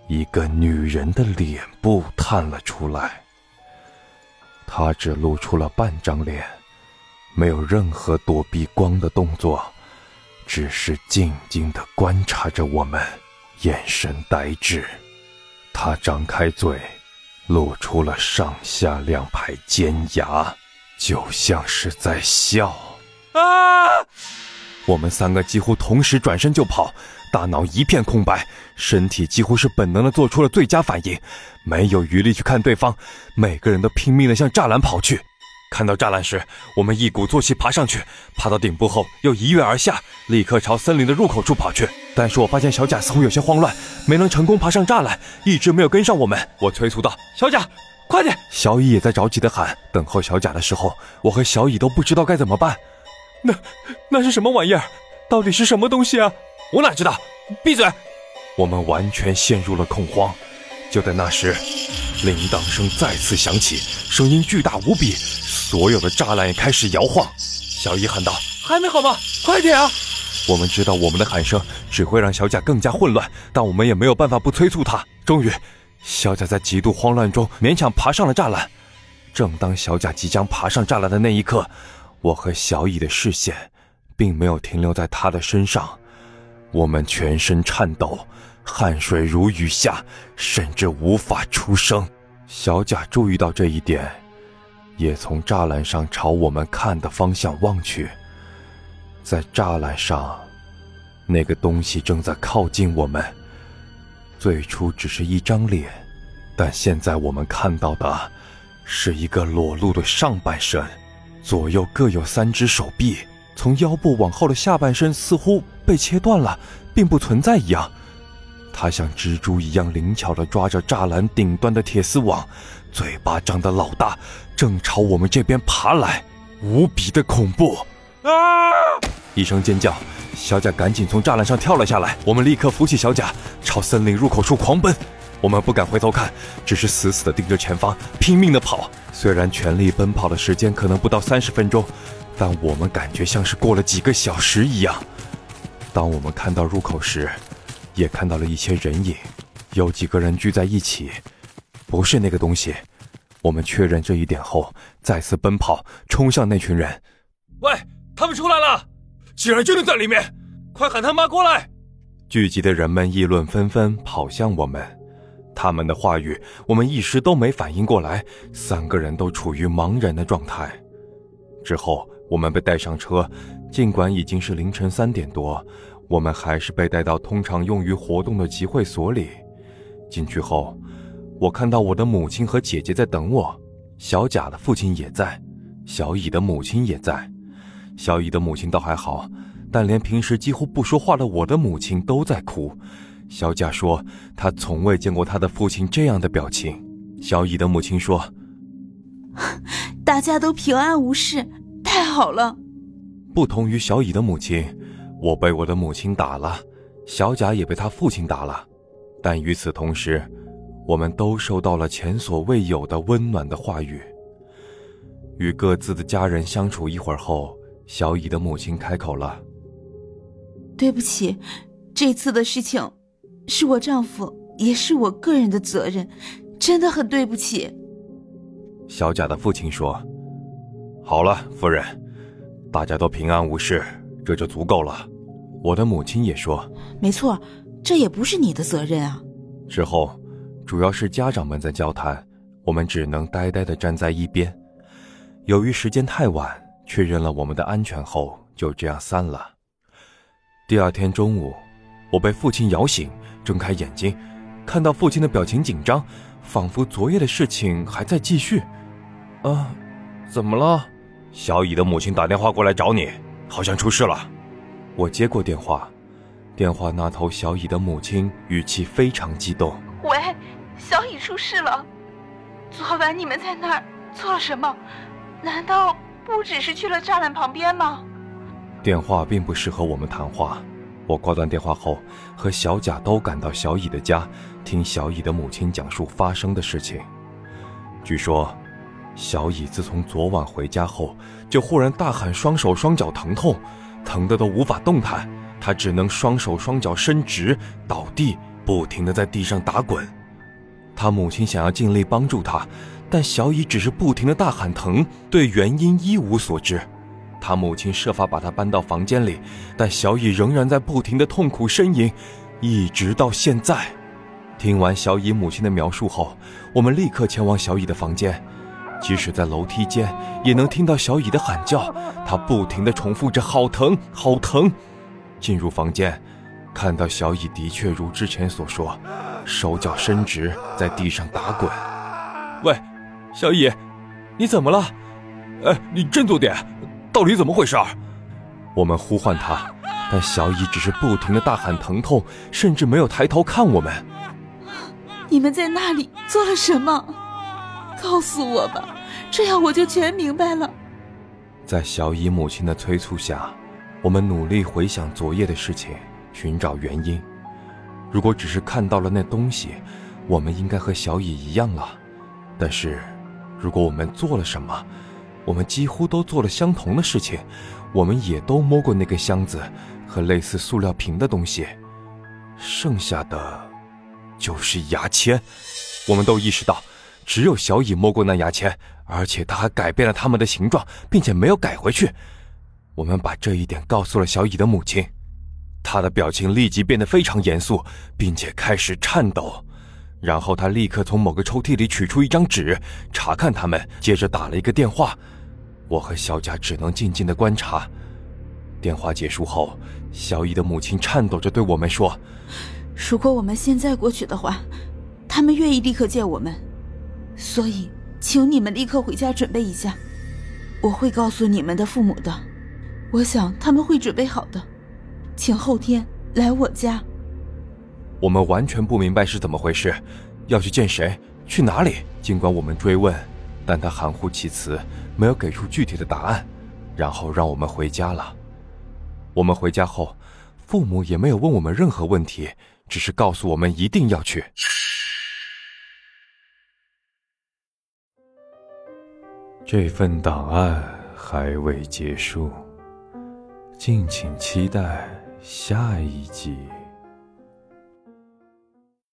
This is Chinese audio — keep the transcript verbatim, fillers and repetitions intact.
一个女人的脸部探了出来。她只露出了半张脸，没有任何躲避光的动作，只是静静地观察着我们，眼神呆滞。她张开嘴，露出了上下两排尖牙，就像是在笑。啊！我们三个几乎同时转身就跑，大脑一片空白，身体几乎是本能地做出了最佳反应，没有余力去看对方，每个人都拼命地向栅栏跑去。看到栅栏时，我们一鼓作气爬上去，爬到顶部后又一跃而下，立刻朝森林的入口处跑去。但是我发现小贾似乎有些慌乱，没能成功爬上栅栏，一直没有跟上我们。我催促道：小贾，快点！小乙也在着急地喊。等候小贾的时候，我和小乙都不知道该怎么办。那那是什么玩意儿？到底是什么东西啊？我哪知道，闭嘴！我们完全陷入了恐慌。就在那时，铃铛声再次响起，声音巨大无比，所有的栅栏也开始摇晃。小乙喊道：还没好吗？快点啊！我们知道我们的喊声只会让小贾更加混乱，但我们也没有办法不催促他。终于，小贾在极度慌乱中勉强爬上了栅栏。正当小贾即将爬上栅栏的那一刻，我和小乙的视线并没有停留在他的身上，我们全身颤抖，汗水如雨下，甚至无法出声。小贾注意到这一点，也从栅栏上朝我们看的方向望去。在栅栏上，那个东西正在靠近我们。最初只是一张脸，但现在我们看到的是一个裸露的上半身，左右各有三只手臂，从腰部往后的下半身似乎被切断了，并不存在一样。他像蜘蛛一样灵巧地抓着栅栏顶端的铁丝网，嘴巴张得老大，正朝我们这边爬来，无比的恐怖。啊！一声尖叫，小贾赶紧从栅栏上跳了下来，我们立刻扶起小贾，朝森林入口处狂奔。我们不敢回头看，只是死死地盯着前方，拼命地跑。虽然全力奔跑的时间可能不到三十分钟，但我们感觉像是过了几个小时一样。当我们看到入口时，也看到了一些人影，有几个人聚在一起，不是那个东西。我们确认这一点后，再次奔跑，冲向那群人。喂，他们出来了！竟然真的在里面！快喊他妈过来！聚集的人们议论纷纷，跑向我们。他们的话语，我们一时都没反应过来，三个人都处于茫然的状态。之后，我们被带上车，尽管已经是凌晨三点多，我们还是被带到通常用于活动的集会所里。进去后，我看到我的母亲和姐姐在等我，小贾的父亲也在，小乙的母亲也在。小乙的母亲倒还好，但连平时几乎不说话的我的母亲都在哭。小贾说他从未见过他的父亲这样的表情。小乙的母亲说， 大家都平安无事，太好了。 不同于小乙的母亲，我被我的母亲打了，小贾也被他父亲打了，但与此同时，我们都受到了前所未有的温暖的话语。与各自的家人相处一会儿后，小乙的母亲开口了， 对不起，这次的事情是我丈夫也是我个人的责任，真的很对不起。 小贾的父亲说，好了，夫人，大家都平安无事，这就足够了。我的母亲也说， 没错，这也不是你的责任啊。 之后主要是家长们在交谈，我们只能呆呆地站在一边。由于时间太晚，确认了我们的安全后，就这样散了。第二天中午，我被父亲摇醒，睁开眼睛，看到父亲的表情紧张，仿佛昨夜的事情还在继续。啊，怎么了？小乙的母亲打电话过来找你，好像出事了。我接过电话，电话那头小乙的母亲语气非常激动。 喂，小乙出事了。昨晚你们在那儿做了什么？难道不只是去了栅栏旁边吗？ 电话并不适合我们谈话。我挂断电话后，和小贾都赶到小乙的家，听小乙的母亲讲述发生的事情。据说小乙自从昨晚回家后，就忽然大喊双手双脚疼痛，疼得都无法动弹，他只能双手双脚伸直，倒地不停地在地上打滚。他母亲想要尽力帮助他，但小乙只是不停地大喊疼，对原因一无所知。他母亲设法把他搬到房间里，但小乙仍然在不停地痛苦呻吟，一直到现在。听完小乙母亲的描述后，我们立刻前往小乙的房间。即使在楼梯间，也能听到小乙的喊叫，他不停地重复着好疼好疼。进入房间，看到小乙的确如之前所说，手脚伸直，在地上打滚。喂，小乙，你怎么了？哎，你振作点，到底怎么回事？我们呼唤他，但小乙只是不停地大喊疼痛，甚至没有抬头看我们。 你们在那里做了什么？告诉我吧，这样我就全明白了。 在小乙母亲的催促下，我们努力回想昨夜的事情，寻找原因。如果只是看到了那东西，我们应该和小乙一样了。但是如果我们做了什么，我们几乎都做了相同的事情，我们也都摸过那个箱子和类似塑料瓶的东西，剩下的就是牙签。我们都意识到只有小乙摸过那牙签，而且他还改变了它们的形状，并且没有改回去。我们把这一点告诉了小乙的母亲，她的表情立即变得非常严肃，并且开始颤抖。然后她立刻从某个抽屉里取出一张纸，查看它们，接着打了一个电话。我和小贾只能静静地观察。电话结束后，小乙的母亲颤抖着对我们说， 如果我们现在过去的话，他们愿意立刻见我们，所以请你们立刻回家准备一下，我会告诉你们的父母的，我想他们会准备好的，请后天来我家。 我们完全不明白是怎么回事，要去见谁，去哪里。尽管我们追问，但他含糊其辞，没有给出具体的答案，然后让我们回家了。我们回家后，父母也没有问我们任何问题，只是告诉我们一定要去。这份档案还未结束，敬请期待下一集。